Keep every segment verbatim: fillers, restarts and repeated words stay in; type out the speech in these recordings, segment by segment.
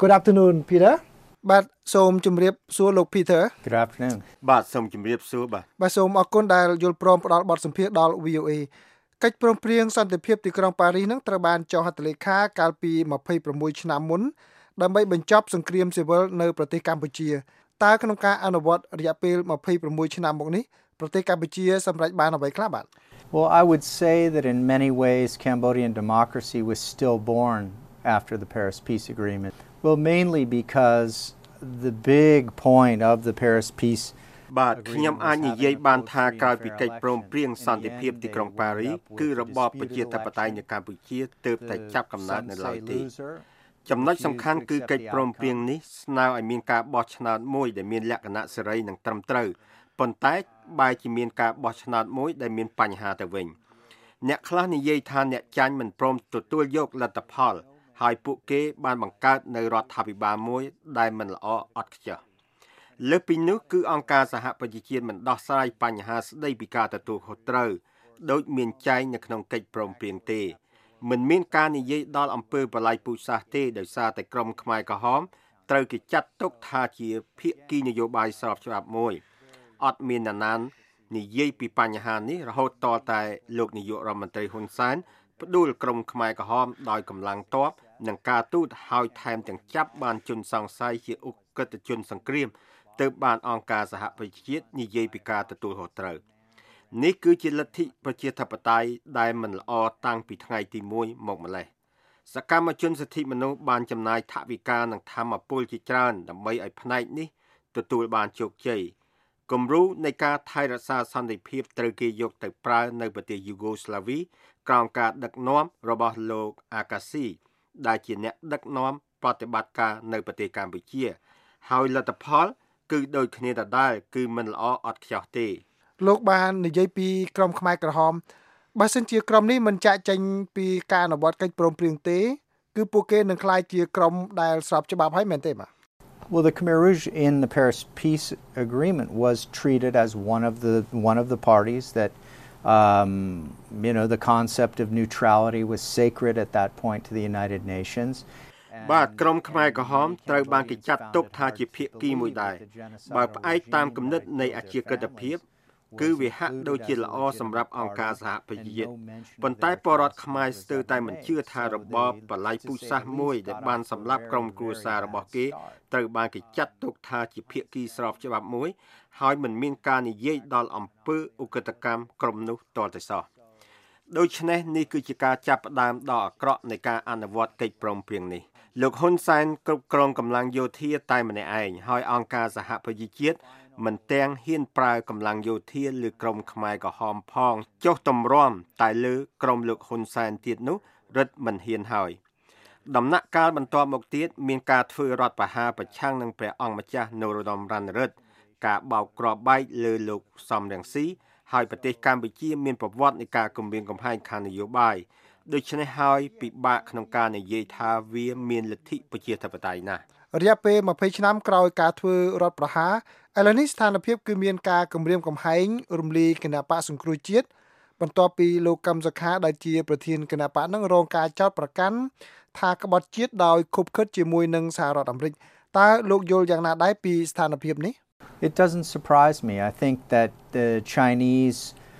Good afternoon Peter បាទសូមជម្រាបសួរលោក Peter Good afternoon បាទសូមជម្រាបសួរបាទបាទសូមអរគុណដែលយល់ព្រមផ្ដល់បទសម្ភាសន៍ដល់ V O A កិច្ចព្រមព្រៀងសន្តិភាពទីក្រុងប៉ារីសនឹងត្រូវបានចុះហត្ថលេខាកាលពីtwenty-sixឆ្នាំមុនដើម្បីបញ្ចប់សង្គ្រាមស៊ីវិលនៅប្រទេសកម្ពុជាតើក្នុងការអនុវត្តរយៈពេលtwenty-sixឆ្នាំមកនេះប្រទេសកម្ពុជាសម្រេចបានអ្វីខ្លះបាទ Well, I would say that in many ways Cambodian democracy was stillborn after the Paris Peace Agreement. Well, mainly because the big point of the Paris Peace បាទខ្ញុំអាចនិយាយបានថាក្រោយពីកិច្ចព្រមព្រៀងសន្តិភាពទីក្រុងប៉ារីសគឺរបបប្រជាធិបតេយ្យនៅកម្ពុជាទើបតែចាប់កំណើតនៅឡើយទេចំណុចសំខាន់គឺកិច្ចព្រមព្រៀងនេះស្នើឲ្យមានការបោះឆ្នោតមួយដែលមានលក្ខណៈសេរីនិងត្រឹមត្រូវប៉ុន្តែបែរជាមានការបោះឆ្នោតមួយដែលមានបញ្ហាទៅវិញអ្នកខ្លះនិយាយថាអ្នកចាញ់មិនព្រមទទួលយកលទ្ធផលហើយពួកគេបានបង្កើតនៅរដ្ឋាភិបាលមួយដែលមិនល្អអត់ខ្ចោះលើសពីនោះគឺអង្គការសហប្រជាជាតិមិនដោះស្រាយបញ្ហាស្ដីពីការទទួលខុសត្រូវដោយមានចែងនៅក្នុងកិច្ចព្រមព្រៀងទេមិនមានការនិយាយដល់អំពើបល្ល័យពូជសាសន៍ទេដោយសារតែក្រុមខ្មែរក្រហមត្រូវគេចាត់ទុកថាជាភាគីនយោបាយស្របច្បាប់មួយអត់មានអ្នកណានិយាយពីបញ្ហានេះរហូតតតែលោកនាយករដ្ឋមន្ត្រីហ៊ុនសែនផ្ដួលក្រុមខ្មែរក្រហមដោយកម្លាំងទ័ពនិងការទូតហើយថែមទាំងចាប់បានជនសង្ស័យជាឧក្រិដ្ឋជនសង្គ្រាមទើបបានអង្គការសហប្រជាជាតិនិយាយពីការទទួលខុសត្រូវនេះគឺជាលទ្ធិប្រជាធិបតេយ្យដែលមិនល្អតាំងពីថ្ងៃទីoneមកម្លេះសកម្មជនសិទ្ធិមនុស្សបានចំណាយថវិកានិងធម៌ពលជាច្រើនដើម្បីឲ្យផ្នែកនេះទទួលបានជោគជ័យគំរូនៃការថែរក្សាសន្តិភាពត្រូវគេយកទៅប្រើនៅប្រទេសយូហ្គោស្លាវីក្រោមការដឹកនាំរបស់លោកអាកាស៊ីដែលជាអ្នកដឹកនាំប្រតិបត្តិការនៅប្រទេសកម្ពុជាហើយលទ្ធផលគឺដូចគ្នាដដែលគឺមិនល្អអត់ខ្ចោះទេលោកបាននិយាយពីក្រុមខ្មែរក្រហមបើសិនជាក្រុមនេះមិនចាក់ចេញពីការអនុវត្តកិច្ចព្រមព្រៀងទេគឺពួកគេនឹងក្លាយជាក្រុមដែលស្របច្បាប់ហើយមែនទេបាទ Well, the Khmer Rouge in the Paris Peace Agreement was treated as one of the one of the parties that um, you know the concept of neutrality was sacred at that point to the United Nations. បាទក្រុមខ្មែរក្រហមត្រូវបានគេចាត់ទុកថាជាភាគីមួយដែរបើផ្អែកតាមគំនិតនៃអជាកិត្តិភាពគឺវាហាក់ដូចជាល្អសម្រាប់អង្គការសហប្រជាជាតិប៉ុន្តែពលរដ្ឋខ្មែរស្ទើរតែមិនជឿថារបបបល្ល័យពូជសាសន៍មួយដែលបានសម្លាប់ក្រុមគ្រួសាររបស់គេត្រូវបានគេចាត់ទុកថាជាភាគីស្របច្បាប់មួយហើយមិនមានការនិយាយដល់អំពើឧក្រិដ្ឋកម្មក្រុមនោះតទៅសោះដូច្នេះនេះគឺជាការចាប់ផ្ដើមដ៏អាក្រក់នៃការអនុវត្តកិច្ចព្រមព្រៀងនេះលោកហ៊ុនសែនគ្រប់គ្រងកម្លាំងយោធាតែម្នាក់ឯងហើយអង្គការសហប្រជាជាតិមិនទាំងហ៊ានប្រើកម្លាំងយោធាលើក្រុមខ្មែរក្រហមផងចុះទម្រាំតែលើក្រុមលោកហ៊ុនសែនទៀតនោះរឹតមិនហ៊ានហើយដំណាក់កាលបន្ទាប់មកទៀតមានការធ្វើរដ្ឋប្រហារប្រឆាំងនឹងព្រះអង្គម្ចាស់នរោត្តមរណរដ្ឋការបោកគ្រាប់បែកលើលោកសំរងស៊ីហើយប្រទេសកម្ពុជាមានប្រវត្តិនៃការគំរាមកំហែងខាងនយោបាយដូច្នេះហើយពិបាកក្នុងការនិយាយថាវាមានលទ្ធិប្រជាធិបតេយ្យណាស់រយៈពេលtwentyឆ្នាំក្រោយការធ្វើរដ្ឋប្រហារឥឡូវនេះស្ថានភាពគឺមានការគំរាមកំហែងរំលាយគណបកសង្គ្រោះជាតិបន្ទាប់ពីលោកកឹមសុខាដែលជាប្រធានគណបកនឹងរងការចោទប្រកាន់ថាក្បត់ជាតិដោយខុបខិតជាមួយនឹងសហរដ្ឋអាមេរិកតើលោកយល់យ៉ាងណាដែរពីស្ថានភាពនេះ It doesn't surprise me. I think that the Chinese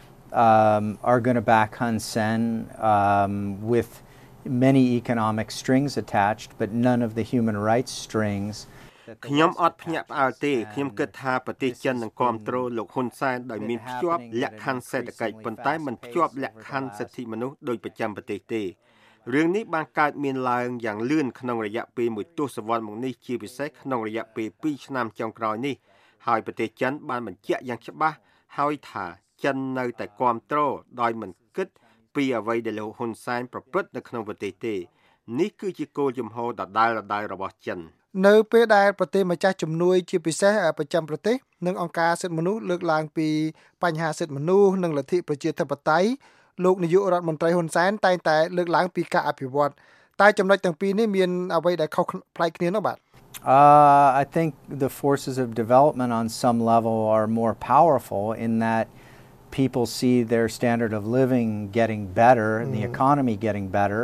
um, are going to back Hun Sen um, with many economic strings attached, but none of the human rights strings. ខ្ញុំអត់ភ្ញាក់ផ្អើលទេខ្ញុំគិតថាប្រទេសចិននឹងគ្រប់គ្រងលោកហ៊ុនសែនដោយមានភ្ជាប់លក្ខខណ្ឌសេដ្ឋកិច្ចប៉ុន្តែមិនភ្ជាប់លក្ខខណ្ឌសិទ្ធិមនុស្សដោយប្រចាំប្រទេសទេរឿងនេះបានកើតមានឡើងយ៉ាងលឿនក្នុងរយៈពេលមួយទសវត្សរ៍មកនេះជាពិសេសក្នុងរយៈពេលtwoឆ្នាំចុងក្រោយនេះហើយប្រទេសចិនបានបញ្ជាក់យ៉ាងច្បាស់ហើយថាចិននៅតែគ្រប់គ្រងដោយមិនគិតពីអ្វីដែលលោកហ៊ុនសែនប្រព្រឹត្តនៅក្នុងប្រទេសទេនេះគឺជាគោលជំហរដដែលៗរបស់ចិននៅពេលដែលប្រទេសម្ចាស់ជំនួយជាពិសេសប្រចាំប្រទេសនិងអង្គការសិទ្ធិមនុស្សលើកឡើងពីបញ្ហាសិទ្ធិមនុស្សនិងលទ្ធិប្រជាធិបតេយ្យលោកនាយករដ្ឋមន្ត្រីហ៊ុនសែនតែងតែលើកឡើងពីការអភិវឌ្ឍតែចំណុចទាំងពីរនេះមានអ្វីដែលខុសប្លែកគ្នានោះបាទ Uh, I think the forces of development on some level are more powerful in that people see their standard of living getting better and the economy getting better.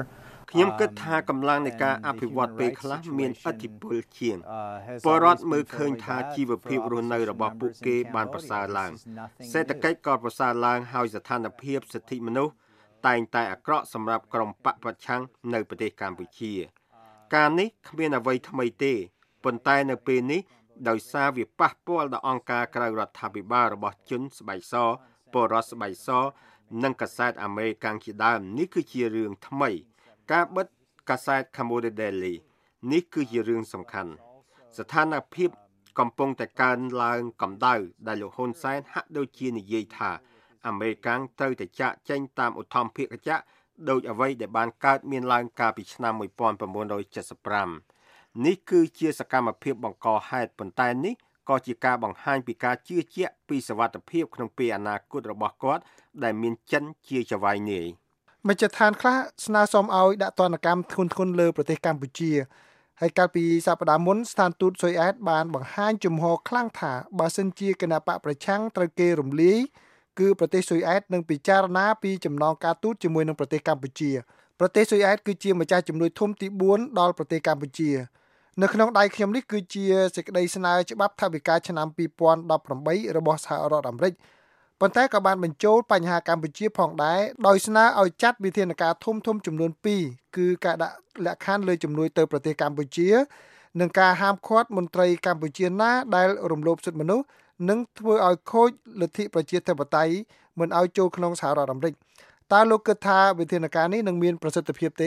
ខ្ញុំគិតថាកម្លាំងនៃការអភិវឌ្ឍពេលខ្លះមានឥទ្ធិពលជាងពលរដ្ឋមើលឃើញថាជីវភាពរស់នៅរបស់ពួកគេបានប្រសើរឡើងសេដ្ឋកិច្ចក៏ប្រសើរឡើងហើយស្ថានភាពសិទ្ធិមនុស្សតែងតែអាក្រក់សម្រាប់ក្រុមបកប្រឆាំងនៅប្រទេសកម្ពុជាការនេះគ្មានអ្វីថ្មីទេប៉ុន្តែនៅពេលនេះដោយសារវាប៉ះពាល់ដល់អង្គការក្រៅរដ្ឋាភិបាលរបស់ជនស្បែកសពលរដ្ឋស្បែកសនិងកាសែតអាមេរិកជាដើមនេះគឺជារឿងថ្មីការបិទកាសែត Cambodia Daily នេះគឺជារឿងសំខាន់ស្ថានភាពកំពុងតែកើនឡើងកម្ដៅដែលលោកហ៊ុនសែនហាក់ដូចជានិយាយថាអាមេរិកត្រូវតែចាក់ចេញតាមឧទ្ធម្ភាគចក្រដោយអ្វីដែលបានកើតមានឡើងកាលពីឆ្នាំnineteen seventy-fiveនេះគឺជាសកម្មភាពបង្កហេតុប៉ុន្តែនេះក៏ជាការបង្ហាញពីការជឿជាក់ពីសវត្ថិភាពក្នុងពេលអនាគតរបស់គាត់ដែលមានចិនជាចៅហ្វាយនាយមជ្ឈដ្ឋានខ្លះស្នើសុំឲ្យដាក់ទណ្ឌកម្មធ្ងន់ធ្ងរលើប្រទេសកម្ពុជាហើយកាលពីសប្តាហ៍មុនស្ថានទូតស៊ុយអែតបានបង្ហាញជំហរខ្លាំងថាបើសិនជាគណបកប្រឆាំងត្រូវគេរំលាយគឺប្រទេសស៊ុយអែតនឹងពិចារណាពីចំណងការទូតជាមួយនឹងប្រទេសកម្ពុជាប្រទេសស៊ុយអែតគឺជាម្ចាស់ជំនួយធំទីfourដល់ប្រទេសកម្ពុជានៅក្នុងដៃខ្ញុំនេះគឺជាសេចក្តីស្នើច្បាប់ថវិកាឆ្នាំtwenty eighteenរបស់សហរដ្ឋអាមេរិកប៉ុន្តែក៏បានបញ្ចូលបញ្ហាកម្ពុជាផងដែរដោយស្នើឲ្យចាត់វិធានការធំធំចំនួនtwoគឺការដាក់លក្ខខណ្ឌលើជំនួយទៅប្រទេសកម្ពុជានិងការហាមឃាត់មន្ត្រីកម្ពុជាណាដែលរំលោភសិទ្ធិមនុស្សនិងធ្វើឲ្យខូចលទ្ធិប្រជាធិបតេយ្យមិនឲ្យចូលក្នុងសហរដ្ឋអាមេរិកតើលោកគិតថាវិធានការនេះនឹងមានប្រសិទ្ធភាពទេ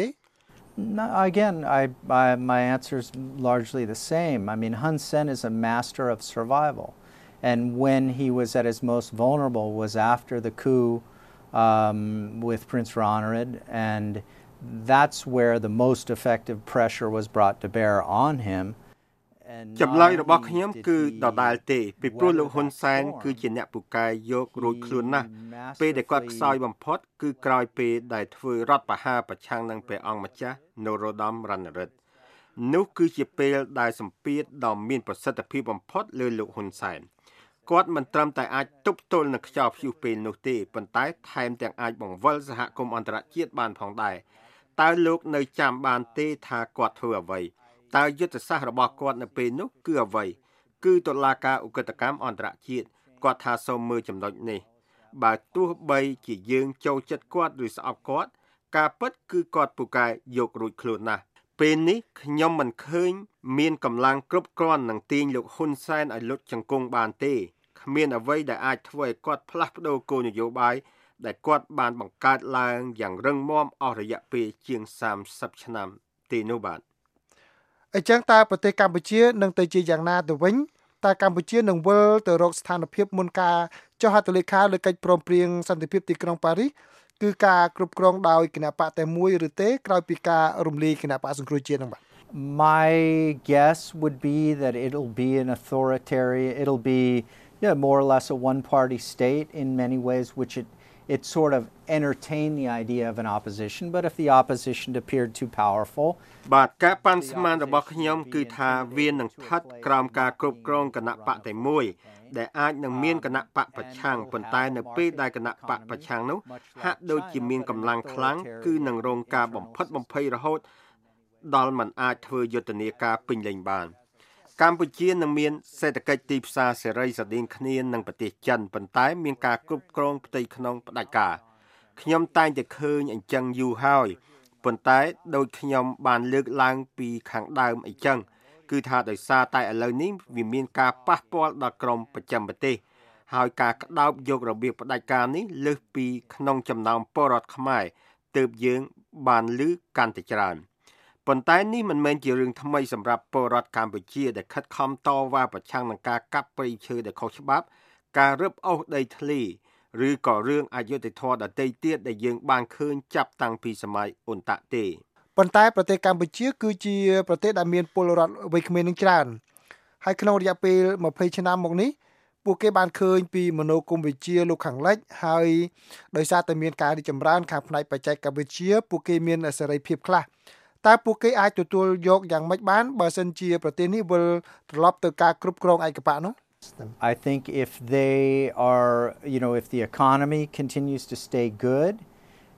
No, again, I, I, my answer is largely the same. I mean, Hun Sen is a master of survival. And when he was at his most vulnerable was after the coup um, with Prince Ronald, and that's where the most effective pressure was brought to bear on him. ចម្លើយរបស់ខ្ញុំគឺដដែលទេពីព្រោះលោកហ៊ុនសែនគឺជាអ្នកពូកែយករួចខ្លួនណាស់ពេលដែលគាត់ខ្សោយបំផុតគឺក្រោយពេលដែលធ្វើរដ្ឋប្រហារប្រឆាំងនឹងព្រះអង្គម្ចាស់នរោត្តមរណរដ្ឋនោះគឺជាពេលដែលសម្ពាធដ៏មានប្រសិទ្ធភាពបំផុតលើលោកហ៊ុនសែនគាត់មិនត្រឹមតែអាចទប់ទល់នឹងខ្យល់ព្យុះពេលនោះទេប៉ុន្តែថែមទាំងអាចបង្វិលសហគមន៍អន្តរជាតិបានផងដែរតើលោកនៅចាំបានទេថាគាត់ធ្វើអ្វីតើយុទ្ធសាស្ត្ររបស់គាត់នៅពេលនោះគឺអ្វីគឺតុលាការឧក្រិដ្ឋកម្មអន្តរជាតិគាត់ថាសូមមើលចំណុចនេះបើទោះបីជាយើងចូលចិត្តគាត់ឬស្អប់គាត់ការពិតគឺគាត់ពូកែយករួចខ្លួនណាស់ពេលនេះខ្ញុំមិនឃើញមានកម្លាំងគ្រប់គ្រាន់នឹងទាញលោកហ៊ុនសែនឲ្យលុតជង្គង់បានទេគ្មានអ្វីដែលអាចធ្វើឲ្យគាត់ផ្លាស់ប្ដូរគោលនយោបាយដែលគាត់បានបង្កើតឡើងយ៉ាងរឹងមាំអស់រយៈពេលជាងthirtyឆ្នាំទេនោះបាទអញ្ចឹងតើប្រទេសកម្ពុជានឹងទៅជាយ៉ាងណាទៅវិញតើកម្ពុជានឹងវិលទៅរកស្ថានភាពមុនការចុះហត្ថលេខាលើកិច្ចព្រមព្រៀងសន្តិភាពទីក្រុងប៉ារីសគឺការគ្រប់គ្រងដោយគណបកតែមួយឬទេក្រោយពីការរំលាយគណបកសង្គ្រោះជាតិនឹងបាទ My guess would be that it'll be an authoritarian it'll be yeah more or less a one party state in many ways which it it sort of entertained the idea of an opposition but if the opposition appeared too powerful បាទការប៉ាន់ស្មានរបស់ខ្ញុំគឺថាវានឹងស្ថិតក្រោមការគ្រប់គ្រងគណៈបកតែមួយដែលអាចនឹងមានគណៈបកប្រឆាំងប៉ុន្តែនៅពេលដែលគណៈបកប្រឆាំងនោះហាក់ដូចជាមានកម្លាំងខ្លាំងគឺនឹងរងការបំផិតបំភ័យរហូតដល់មិនអាចធ្វើយុទ្ធនាការពេញលេញបានកម្ពុជានឹងមានសេដ្ឋកិច្ចទីផ្សារសេរីស្តីងគ្នានឹងប្រទេសចិនប៉ុន្តែមានការគ្រប់គ្រងផ្ទៃក្នុងផ្ដាច់ការខ្ញុំតែងតែឃើញអញ្ចឹងយូរហើយប៉ុន្តែដោយខ្ញុំបានលើកឡើងពីខាងដើមអីចឹងគឺថាដោយសារតែឥឡូវនេះវាមានការប៉ះពាល់ដល់ក្រមប្រចាំប្រទេសហើយការក្តោបយករបៀបផ្ដាច់ការនេះលើសពីក្នុងចំណោមពលរដ្ឋខ្មែរទើបយើងបានឮកាន់តែច្រើនប៉ុន្តែនេះមិនមែនជារឿងថ្មីសម្រាប់ពលរដ្ឋកម្ពុជាដែលខិតខំតវ៉ាប្រឆាំងនឹងការកាប់ព្រៃឈើដែលខុសច្បាប់ការរឹបអូសដីធ្លីឬក៏រឿងអយុត្តិធម៌ដទៃទៀតដែលយើងបានឃើញចាប់តាំងពីសម័យអ៊ុនតាក់ទេប៉ុន្តែប្រទេសកម្ពុជាគឺជាប្រទេសដែលមានពលរដ្ឋវ័យក្មេងនឹងច្រើនហើយក្នុងរយៈពេលtwentyឆ្នាំមកនេះពួកគេបានឃើញពីមនោគមវិជ្ជាលោកខាងលិចហើយដោយសារតែមានការរីកចម្រើនខាងផ្នែកបច្ចេកវិទ្យាពួកគេមានសេរីភាពខ្លះតើពួកគេអាចទទួលយកយ៉ាងម៉េចបានបើសិនជាប្រទេសនេះវិលត្រឡប់ទៅការគ្រប់គ្រងឯកបកនោះ I think if they are, you know, if the economy continues to stay good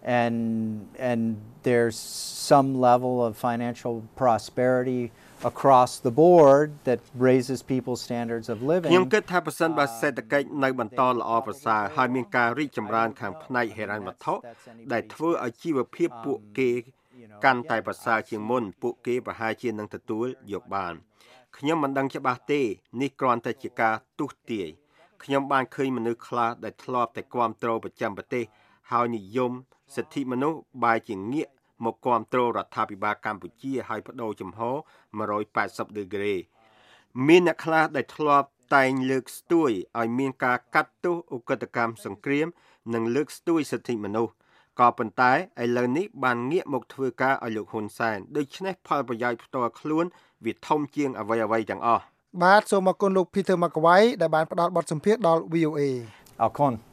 and and there's some level of financial prosperity across the board that raises people's standards of living ខ្ញុំគិតថាប្រសិនបើសេដ្ឋកិច្ចនៅបន្តល្អប្រសើរហើយមានការរីកចម្រើនខាងផ្នែកហិរញ្ញវត្ថុដែលធ្វើឲ្យជីវភាពពួកគេកាន់តែប្រសើរជាងមុនពួកគេប្រហែលជានឹងទទួលយកបានខ្ញុំមិនដឹងច្បាស់ទេនេះគ្រាន់តែជាការទុះទាយខ្ញុំបានឃើញមនុស្សខ្លះដែលធ្លាប់តែគាំទ្រប្រចាំប្រទេសហើយនិយមសិទ្ធិមនុស្សបែរជាងាកមកគាំទ្ររដ្ឋាភិបាលកម្ពុជាហើយបដូរចំហone hundred eightyដឺក្រេមានអ្នកខ្លះដែលធ្លាប់តែងលើកស្ទួយឲ្យមានការកាត់ទោសឧក្រិដ្ឋកម្មសង្គ្រាមនិងលើកស្ទួយសិទ្ធិមនុស្សក៏ប៉ុន្តែឥឡូវនេះបានងាកមកធ្វើការឲ្យលោកហ៊ុនសែនដូច្នេះផលប្រយោជន៍ផ្ទាល់ខ្លួនវាធំជាងអ្វីអ្វីទាំងអស់បាទសូមអរគុណលោក Peter McAvoy ដែលបានផ្ដល់បទសម្ភាសន៍ដល់ V O A អរគុណ